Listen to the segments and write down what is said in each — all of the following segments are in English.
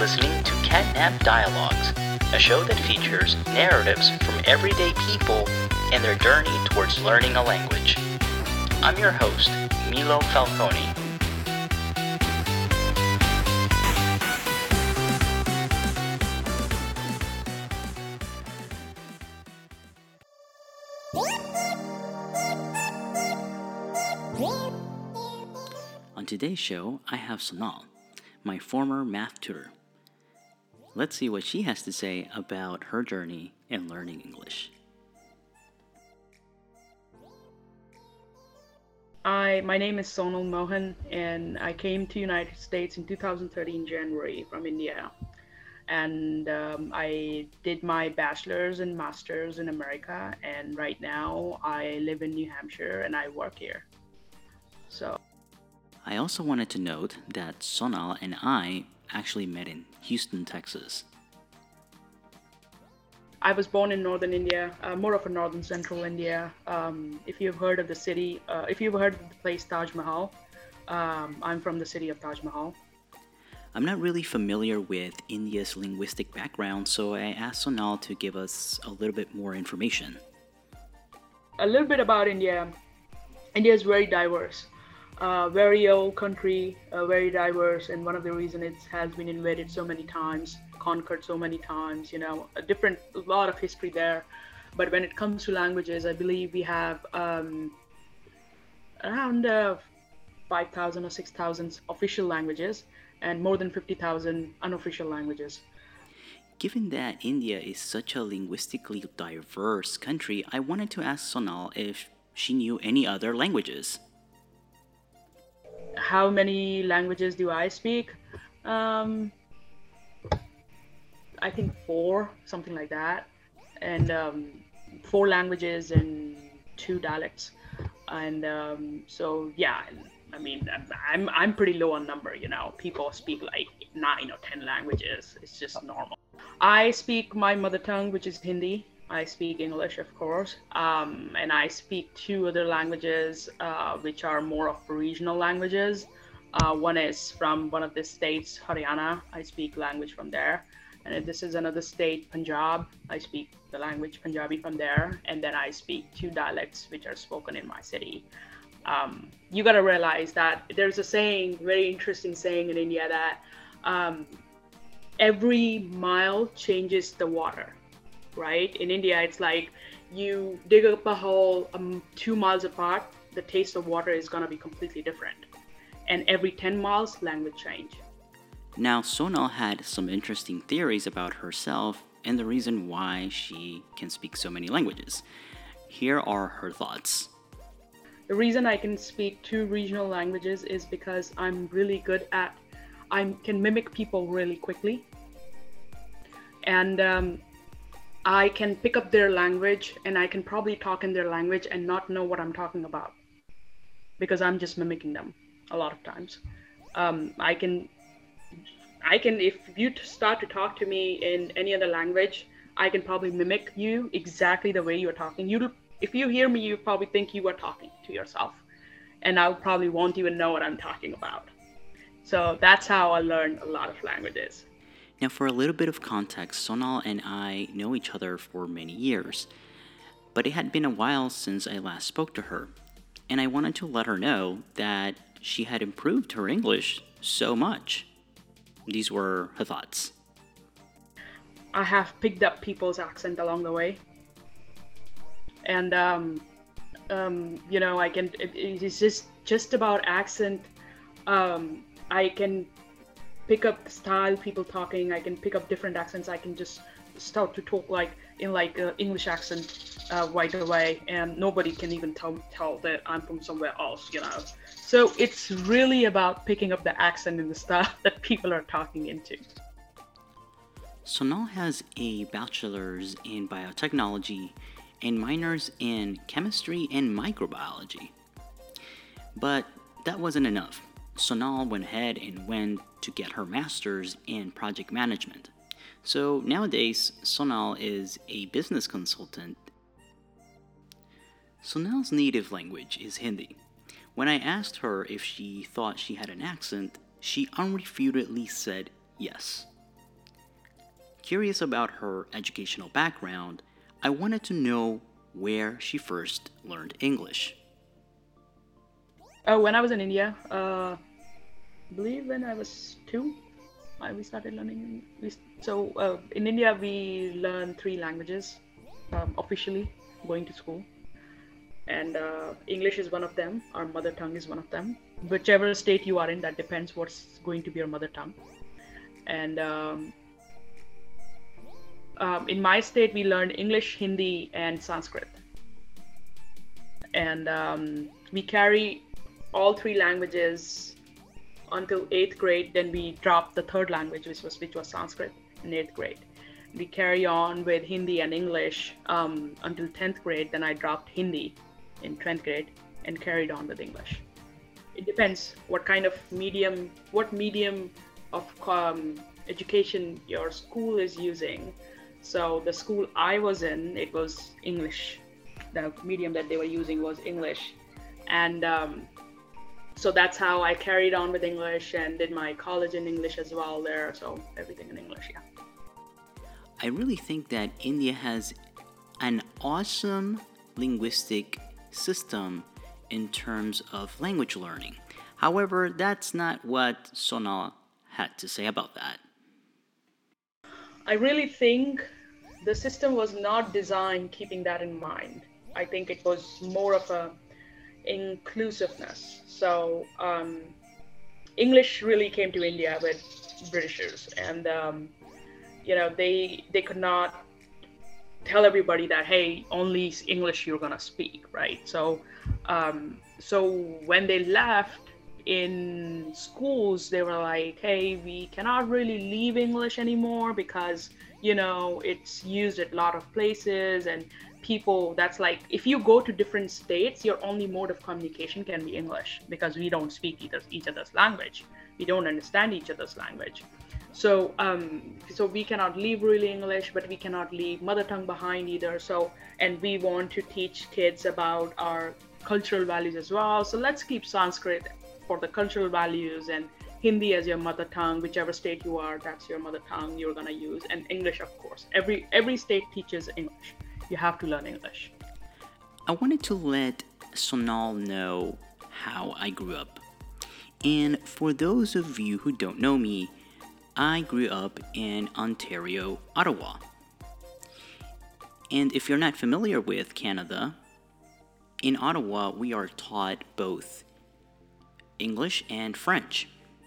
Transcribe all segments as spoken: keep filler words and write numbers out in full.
listening to Catnap Dialogues, a show that features narratives from everyday people and their journey towards learning a language. I'm your host, Milo Falcone. On today's show, I have Sonal, my former math tutor. Let's see what she has to say about her journey in learning English. I, my name is Sonal Mohan, and I came to United States in two thousand thirteen January from India. And um, I did my bachelor's and master's in America, and right now I live in New Hampshire and I work here. So. I also wanted to note that Sonal and I actually met in Houston, Texas. I was born in northern India, uh, more of a northern central India. Um, if you've heard of the city, uh, if you've heard of the place Taj Mahal, um, I'm from the city of Taj Mahal. I'm not really familiar with India's linguistic background, so I asked Sonal to give us a little bit more information. A little bit about India. India is very diverse. Uh, very old country, uh, very diverse, and one of the reasons it has been invaded so many times, conquered so many times, you know, a different, a lot of history there. But when it comes to languages, I believe we have um, around uh, five thousand or six thousand official languages and more than fifty thousand unofficial languages. Given that India is such a linguistically diverse country, I wanted to ask Sonal if she knew any other languages. How many languages do I speak? Um, I think four, something like that. And um, four languages and two dialects. And um, so, yeah, I mean, I'm I'm pretty low on number, you know. People speak like nine or ten languages. It's just normal. I speak my mother tongue, which is Hindi. I speak English, of course, um, and I speak two other languages, uh, which are more of regional languages. Uh, one is from one of the states, Haryana. I speak language from there. And this is another state, Punjab. I speak the language Punjabi from there. And then I speak two dialects, which are spoken in my city. Um, you got to realize that there's a saying, very interesting saying in India, that um, every mile changes the water. Right? In India, it's like you dig up a hole um, two miles apart, the taste of water is going to be completely different. And every ten miles, language change. Now, Sonal had some interesting theories about herself and the reason why she can speak so many languages. Here are her thoughts. The reason I can speak two regional languages is because I'm really good at, I can mimic people really quickly. And um, I can pick up their language and I can probably talk in their language and not know what I'm talking about because I'm just mimicking them a lot of times. Um, I can, I can, if you start to talk to me in any other language, I can probably mimic you exactly the way you're talking. You, if you hear me, you probably think you are talking to yourself, and I probably won't even know what I'm talking about. So that's how I learned a lot of languages. Now, for a little bit of context, Sonal and I know each other for many years, but it had been a while since I last spoke to her, and I wanted to let her know that she had improved her English so much. These were her thoughts. I have picked up people's accent along the way, and um, um, you know, I can. It, it's just just about accent. Um, I can pick up the style people talking. I can pick up different accents. I can just start to talk like in like uh, English accent uh, right away, and nobody can even tell tell that I'm from somewhere else, you know. So it's really about picking up the accent and the style that people are talking into. Sonal has a bachelor's in biotechnology and minors in chemistry and microbiology. But that wasn't enough. Sonal went ahead and went to get her master's in project management. So nowadays, Sonal is a business consultant. Sonal's native language is Hindi. When I asked her if she thought she had an accent, she unrefutedly said yes. Curious about her educational background, I wanted to know where she first learned English. Uh, when I was in India, uh, I believe when I was two, I, we started learning. We, so uh, in India, we learn three languages um, officially going to school. And uh, English is one of them. Our mother tongue is one of them. Whichever state you are in, that depends what's going to be your mother tongue. And um, um, in my state, we learned English, Hindi, and Sanskrit. And um, we carry all three languages until eighth grade. Then we dropped the third language, which was which was Sanskrit, in eighth grade. We carry on with Hindi and English um, until tenth grade. Then I dropped Hindi in tenth grade and carried on with English. It depends what kind of medium, what medium of um, education your school is using. So the school I was in, it was English. The medium that they were using was English. And um, so that's how I carried on with English and did my college in English as well there. So everything in English, yeah. I really think that India has an awesome linguistic system in terms of language learning. However, that's not what Sonal had to say about that. I really think the system was not designed keeping that in mind. I think it was more of a inclusiveness. So um, English really came to India with Britishers, and um, you know they they could not tell everybody that, hey, only English you're gonna speak, right? So um, so when they left in schools, they were like, hey, we cannot really leave English anymore because you know it's used at a lot of places, and people, that's like, if you go to different states, your only mode of communication can be English because we don't speak either, each other's language. We don't understand each other's language. So um, so we cannot leave really English, but we cannot leave mother tongue behind either. So, and we want to teach kids about our cultural values as well. So let's keep Sanskrit for the cultural values and Hindi as your mother tongue. Whichever state you are, that's your mother tongue you're gonna use, and English, of course. Every every state teaches English. You have to learn English. I wanted to let Sonal know how I grew up. And for those of you who don't know me, I grew up in Ontario, Ottawa. And if you're not familiar with Canada, in Ottawa we are taught both English and French.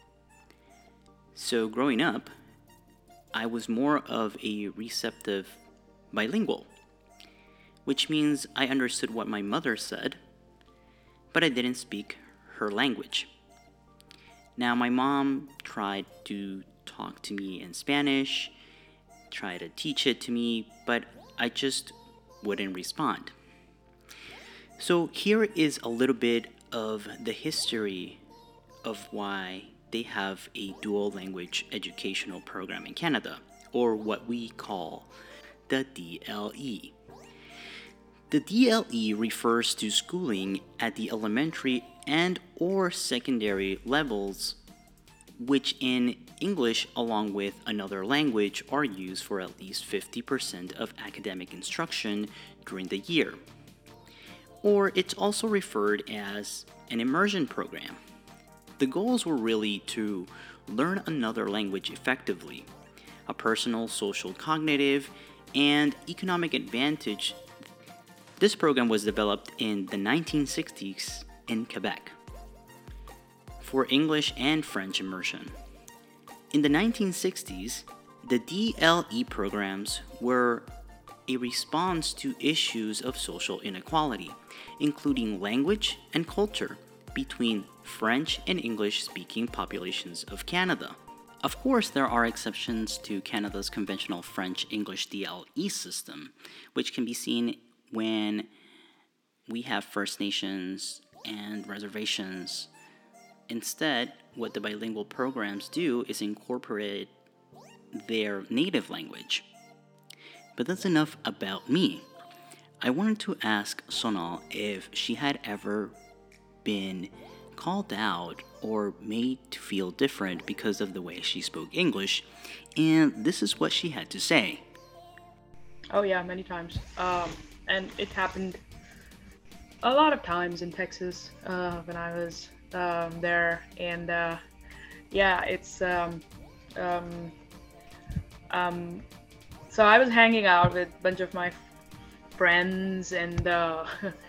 So growing up, I was more of a receptive bilingual, which means I understood what my mother said, but I didn't speak her language. Now, my mom tried to talk to me in Spanish, tried to teach it to me, but I just wouldn't respond. So here is a little bit of the history of why they have a dual language educational program in Canada, or what we call the D L E. The D L E refers to schooling at the elementary and or secondary levels, which in English along with another language are used for at least fifty percent of academic instruction during the year. Or it's also referred as an immersion program. The goals were really to learn another language effectively, a personal, social, cognitive, and economic advantage. This program was developed in the nineteen sixties in Quebec for English and French immersion. In the nineteen sixties, the D L E programs were a response to issues of social inequality, including language and culture between French and English-speaking populations of Canada. Of course, there are exceptions to Canada's conventional French-English D L E system, which can be seen when we have First Nations and reservations. Instead, what the bilingual programs do is incorporate their native language. But that's enough about me. I wanted to ask Sonal if she had ever been called out or made to feel different because of the way she spoke English, and this is what she had to say. Oh yeah, many times. Um, and it happened a lot of times in Texas uh, when I was um, there, and uh, yeah, it's um, um, um, so I was hanging out with a bunch of my friends, and uh,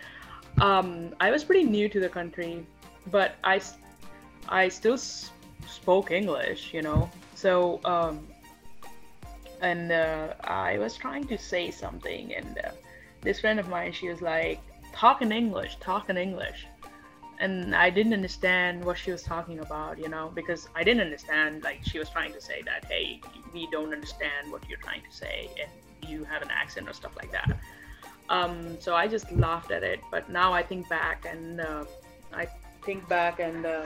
um, I was pretty new to the country, but I, s- I still s- spoke English, you know. So um, and uh, I was trying to say something, and uh, this friend of mine, she was like, "Talk in English, talk in English," and I didn't understand what she was talking about, you know, because I didn't understand. Like she was trying to say that, hey, we don't understand what you're trying to say, and you have an accent or stuff like that. Um, so I just laughed at it. But now I think back, and uh, I think back, and uh,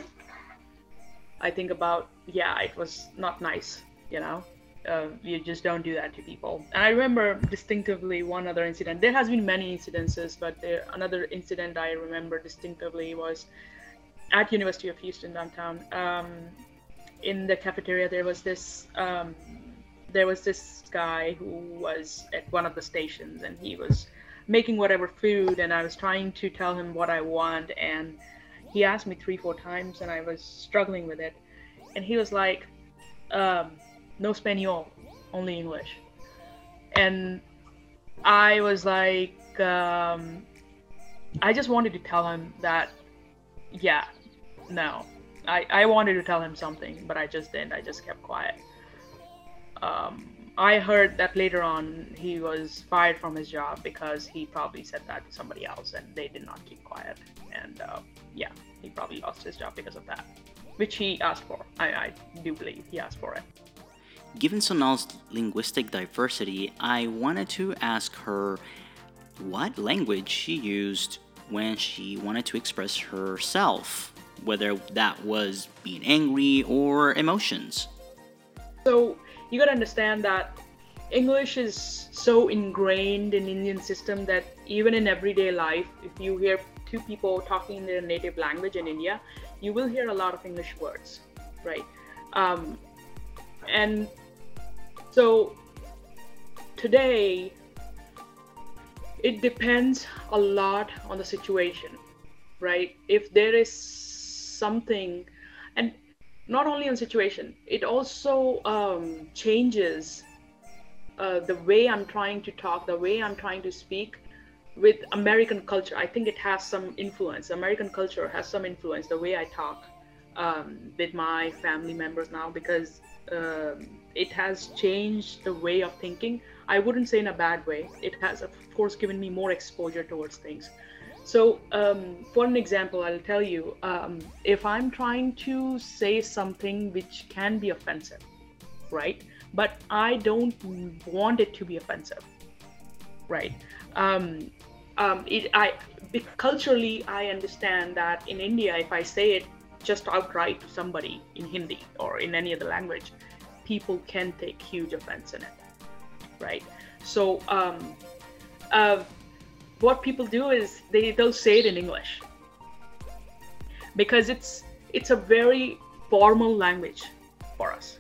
I think about, yeah, it was not nice, you know. Uh, you just don't do that to people. And I remember distinctively one other incident. There has been many incidences, but there, another incident I remember distinctively was at University of Houston downtown. Um, in the cafeteria, there was this um, there was this guy who was at one of the stations, and he was making whatever food, and I was trying to tell him what I want, and he asked me three, four times, and I was struggling with it. And he was like, um, "No Spanish, only English." And I was like, um, I just wanted to tell him that, yeah, no. I, I wanted to tell him something, but I just didn't. I just kept quiet. Um, I heard that later on he was fired from his job because he probably said that to somebody else and they did not keep quiet. And uh, yeah, he probably lost his job because of that, which he asked for. I, I do believe he asked for it. Given Sonal's linguistic diversity, I wanted to ask her what language she used when she wanted to express herself, whether that was being angry or emotions. So you gotta understand that English is so ingrained in Indian system that even in everyday life, if you hear two people talking in their native language in India, you will hear a lot of English words, right? Um, and so today, it depends a lot on the situation, right? If there is something, and not only on situation, it also um, changes uh, the way I'm trying to talk, the way I'm trying to speak with American culture. I think it has some influence. American culture has some influence the way I talk um, with my family members now, because um, it has changed the way of thinking. I wouldn't say in a bad way. It has, of course, given me more exposure towards things. So, um, for an example, I'll tell you, um, if I'm trying to say something which can be offensive, right? But I don't want it to be offensive, right? Um, um, it, I culturally, I understand that in India, if I say it just outright to somebody in Hindi or in any other language, people can take huge offense in it, right? So, um, uh, what people do is they they'll say it in English because it's it's a very formal language for us.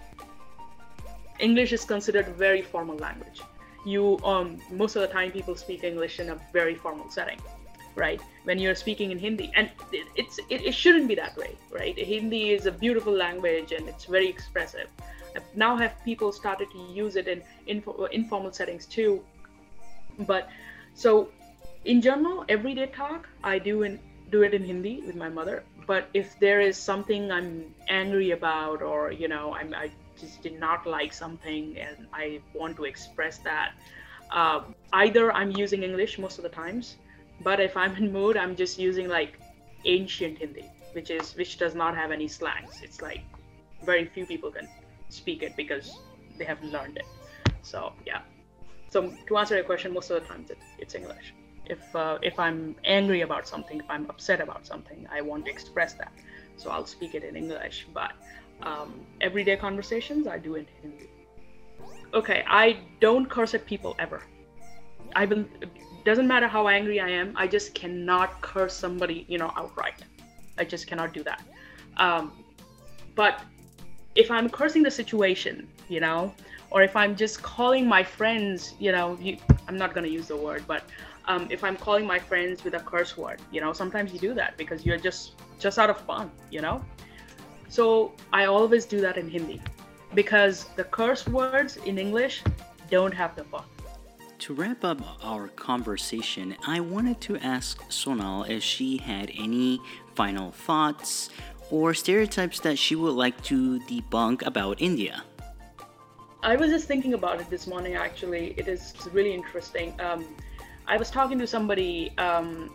English is considered a very formal language. You um most of the time people speak English in a very formal setting, right? When you're speaking in Hindi, and it, it's it, it shouldn't be that way, right? Hindi is a beautiful language and it's very expressive. Now have people started to use it in info, informal settings too, but so in general, everyday talk I do in do it in Hindi with my mother. But if there is something I'm angry about, or you know, I'm I just did not like something and I want to express that, uh, either I'm using English most of the times, but if I'm in mood, I'm just using like ancient Hindi, which is which does not have any slangs. It's like very few people can speak it because they have learned it. So yeah. So to answer your question, most of the times it, it's English. If uh, if I'm angry about something, if I'm upset about something, I want to express that. So I'll speak it in English. But um, everyday conversations, I do it in Hindi. Okay, I don't curse at people ever. I will. Doesn't matter how angry I am. I just cannot curse somebody, you know, outright. I just cannot do that. Um, but if I'm cursing the situation, you know, or if I'm just calling my friends, you know, you, I'm not going to use the word, but um, if I'm calling my friends with a curse word, you know, sometimes you do that because you're just just out of fun, you know. So I always do that in Hindi because the curse words in English don't have the fun. To wrap up our conversation, I wanted to ask Sonal if she had any final thoughts or stereotypes that she would like to debunk about India. I was just thinking about it this morning, actually. It is really interesting. Um, I was talking to somebody. Um,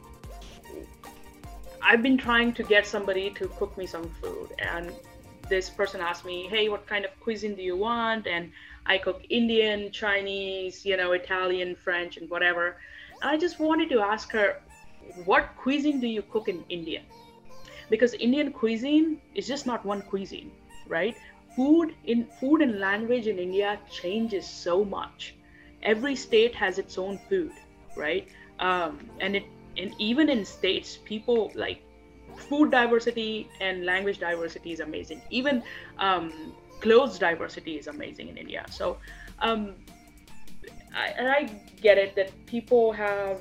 I've been trying to get somebody to cook me some food, and this person asked me, hey, what kind of cuisine do you want? And I cook Indian, Chinese, you know, Italian, French, and whatever. And I just wanted to ask her, what cuisine do you cook in India? Because Indian cuisine is just not one cuisine, right? Food in food and language in India changes so much. Every state has its own food, right? Um, and it and even in states, people like food diversity and language diversity is amazing. Even um, clothes diversity is amazing in India. So, um, I, and I get it that people have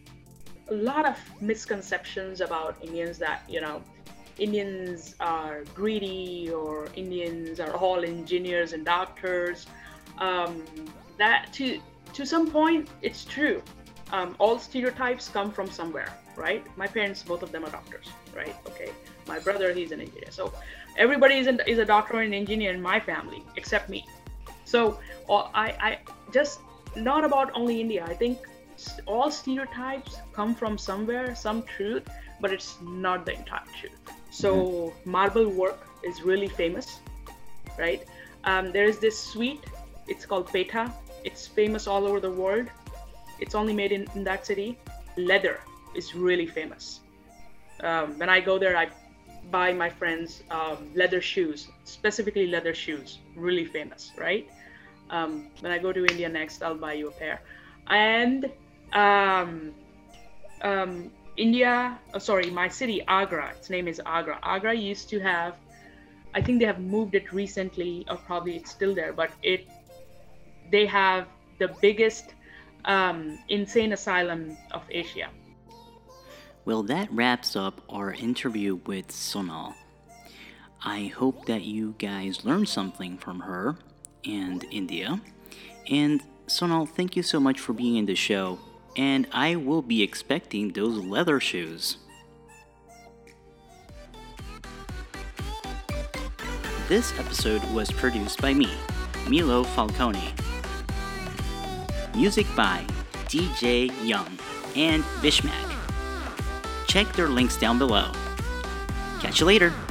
a lot of misconceptions about Indians, that, you know, Indians are greedy or Indians are all engineers and doctors. Um, that to to some point, it's true. Um, all stereotypes come from somewhere, right? My parents, both of them are doctors, right? Okay. My brother, he's an engineer. So everybody is, an, is a doctor and engineer in my family, except me. So uh, I, I just, not about only India. I think all stereotypes come from somewhere, some truth, but it's not the entire truth. So mm-hmm. marble work is really famous, right? Um, there is this sweet, it's called peta. It's famous all over the world. It's only made in, in that city. Leather is really famous. Um, when I go there, I buy my friends um, leather shoes, specifically leather shoes, really famous, right? Um, when I go to India next, I'll buy you a pair. And um, um, India, oh, sorry, my city, Agra, its name is Agra. Agra used to have, I think they have moved it recently, or probably it's still there, but it, they have the biggest um, insane asylum of Asia. Well, that wraps up our interview with Sonal. I hope that you guys learned something from her and India. And Sonal, thank you so much for being in the show. And I will be expecting those leather shoes. This episode was produced by me, Milo Falcone. Music by D J Young and Bishmak. Check their links down below. Catch you later.